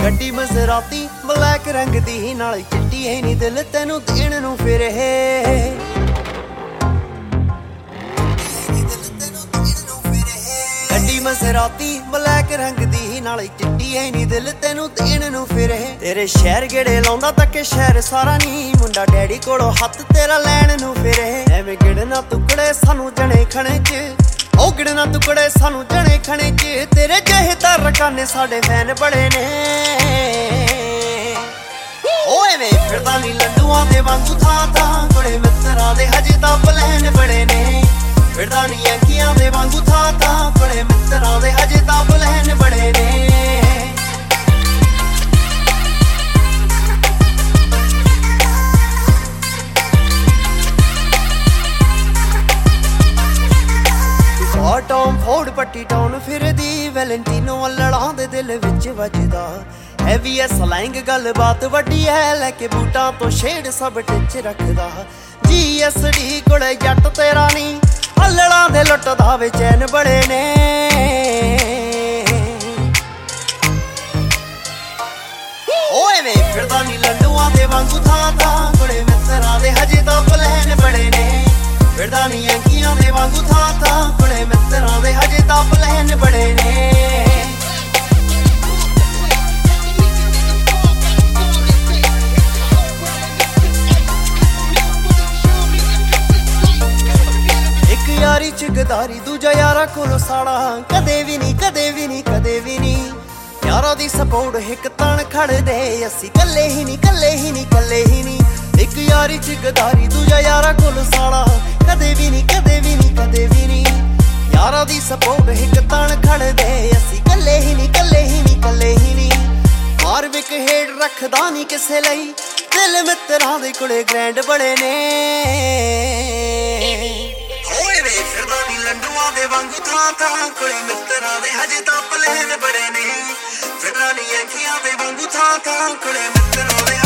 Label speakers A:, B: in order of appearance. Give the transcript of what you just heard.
A: ਗੱਡੀ ਮਜ਼ਰਾਤੀ ਬਲੈਕ ਰੰਗ ਦੀ ਨਾਲ ਚਿੱਟੀ ਐ ਨੀ ਦਿਲ ਤੈਨੂੰ ਦੇਣ ਨੂੰ ਫਿਰ ਇਹ ਗੱਡੀ ਮਜ਼ਰਾਤੀ ਬਲੈਕ ਰੰਗ ਦੀ ਨਾਲ ਚਿੱਟੀ ਐ ਨੀ ਦਿਲ ਤੈਨੂੰ ਦੇਣ ਨੂੰ ਫਿਰ ਇਹ ਤੇਰੇ ਸ਼ਹਿਰ ਗੇੜੇ ਲਾਉਂਦਾ ਤੱਕ ਸ਼ਹਿਰ ਸਾਰਾ ਨੀ ਮੁੰਡਾ ਡੈਡੀ ਕੋਲੋਂ ਹੱਥ ਤੇਰਾ ਲੈਣ ਨੂੰ ਫਿਰ ਇਹ ਐਵੇਂ ਗਿੜਨਾ ਟੁਕੜੇ ਸਾਨੂੰ ਜਣੇ ਖਣੇ ਚ ਉਹ ਗਿੜਨਾ ਟੁਕੜੇ ਸਾਨੂੰ ਜਣੇ ਖਣੇ ਚ ਤੇਰੇ ਜਿਹੇ ਤਾਂ ਰਕਾਨੇ ਸਾਡੇ ਫੈਨ ਬੜੇ ਨੇ ਉਹ ਐਵੇਂ ਫਿਰਦਾ ਨੀ ਲੰਡੂਆਂ ਦੇ ਵਾਂਗੂ ਥਾਂ ਥਾਂ ਕੋਲੇ ਮਿੱਤਰਾਂ ਦੇ ਹਜੇ ਤਾਂ ਪਲਾਨ ਬੜੇ ਨੇ ਫਿਰਦਾ ਨੀ ਅੰਕੀਆਂ ਦੇ ਵਾਂਗੂ ਥਾਂ ਥਾਂ ਕੋਲੇ ਮਿੱਤਰਾਂ ਦੇ ਹਜੇ ਤਾਂ ਪਲਾਨ ਬੜੇ ਨੇ ਟੌਮ ਫੋਰਡ ਪੱਟੀ ਟਾਊਨ ਫਿਰਦੀ ਵੈਲੈਂਟੀਨੋ ਅਲੜਾਂ ਦੇ ਦਿਲ ਵਿੱਚ ਵੱਜਦਾ ਹੈਵੀ ਐ ਸਲੈਂਗ ਗੱਲਬਾਤ ਵੱਡੀ ਐ ਲੈ ਕੇ ਬੂਟਾਂ ਤੋਂ ਸ਼ੇਡ ਸਭ ਟਿੱਚ ਰੱਖਦਾ GSD ਕੋਲੇ ਜੱਟ ਤੇਰਾ ਨੀ ਅਲੜਾਂ ਦੇ ਲੁੱਟਦਾ ਵੇ ਚੈਨ ਬੜੇ ਨੇ ਓਏ ਐਵੇਂ ਫਿਰਦਾ ਨੀ ਲੰਡੂਆਂ ਦੇ ਵਾਂਗੂ ਥਾਂ ਥਾਂ ਕੋਲੇ ਮਿੱਤਰਾਂ ਦੇ ਹਜੇ ਤਾਂ ਪਲਾਨ ਬੜੇ ਨੇ ਫਿਰਦਾ ਨੀ ਅੰਕੀਆਂ ਦੇ ਵਾਂਗੂ ਥਾਂ ਥਾਂ ਕੋਲੇ ਮਿੱਤਰਾਂ ਦੇ ਹਜੇ ਤਾਂ ਪਲਾਨ ਬੜੇ ਨੇ ਇੱਕ ਯਾਰੀ ਚ ਗਦਾਰੀ ਦੂਜਾ ਯਾਰਾ ਕੋਲੋਂ ਸਾੜਾ ਕਦੇ ਵੀ ਨੀ ਕਦੇ ਵੀ ਨੀ ਕਦੇ ਵੀ ਨੀ ਯਾਰਾਂ ਦੀ ਸਪੋਰਟ ਹਿੱਕ ਤਣ ਖੜਦੇ ਅਸੀਂ ਕੱਲੇ ਹੀ ਨੀ ਕੱਲੇ ਹੀ ਨੀ ਕੱਲੇ ਹੀ ਨੀ ਇੱਕ ਯਾਰੀ ਚ ਗਦਾਰੀ ਦੂਜਾ ਯਾਰਾ ਕੋਲੋਂ ਸਾੜਾ ਕਦੇ ਵੀ ਨੀ ਕਦੇ ਵੀ ਨੀ ਕਦੇ ਵੀ ਨੀ ਯਾਰਾਂ ਦੀ ਸਪੋਰਟ ਹਿੱਕ ਤਣ ਖੜਦੇ ਅਸੀਂ ਕੱਲੇ ਹੀ ਨੀ ਕੱਲੇ ਹੀ ਨੀ ਕੱਲੇ ਹੀ ਨੀ ਮਾਰ ਵਿਕ ਹੇਡ ਰੱਖਦਾ ਨੀ ਕਿਸੇ ਲਈ ਦਿਲ ਮਿੱਤਰਾਂ ਦੇ ਕੋਲੇ ਗ੍ਰੈਂਡ ਬੜੇ ਨੇ ਹੋਏ ਵੇ ਫਿਰਦਾ ਨੀ ਲੰਡੂਆਂ ਦੇ ਵਾਂਗੂ ਥਾਂ ਥਾਂ ਕੋਲੇ ਮਿੱਤਰਾਂ ਦੇ ਹਜੇ ਤਾਂ ਪਲਾਨ ਬੜੇ ਨੇ ਫਿਰਦਾ ਨੀ ਅੰਖੀਆਂ ਦੇ ਵਾਂਗੂ ਥਾਂ ਥਾਂ ਕੋਲੇ ਮਿੱਤਰਾਂ ਦੇ